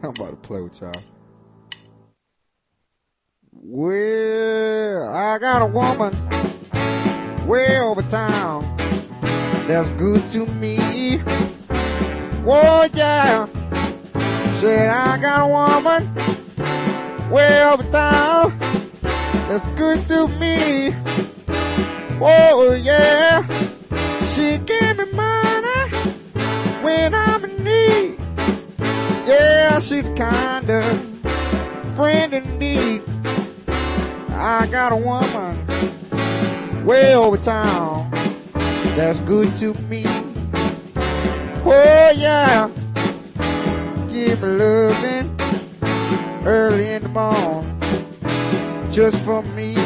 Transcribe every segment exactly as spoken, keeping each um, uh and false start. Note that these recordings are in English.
I'm about to play with y'all. Well, I got a woman way over town that's good to me. Whoa, yeah. Said I got a woman way over town that's good to me. Whoa, yeah. She give me money when I'm in need. Yeah, she's the kind of friend in need. I got a woman way over town that's good to me. Oh yeah, give me loving early in the morning just for me.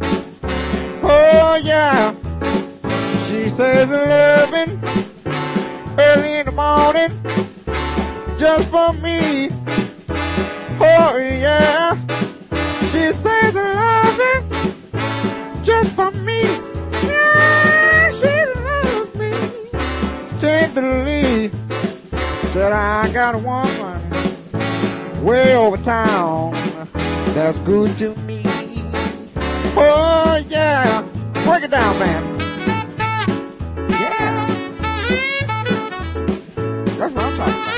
Oh yeah, she says loving early in the morning just for me. Oh yeah, she says loving just for me. Yeah, she loves me tenderly. Said I got a woman way over town that's good to me. Oh yeah, break it down, man. Yeah, that's what I'm talking about.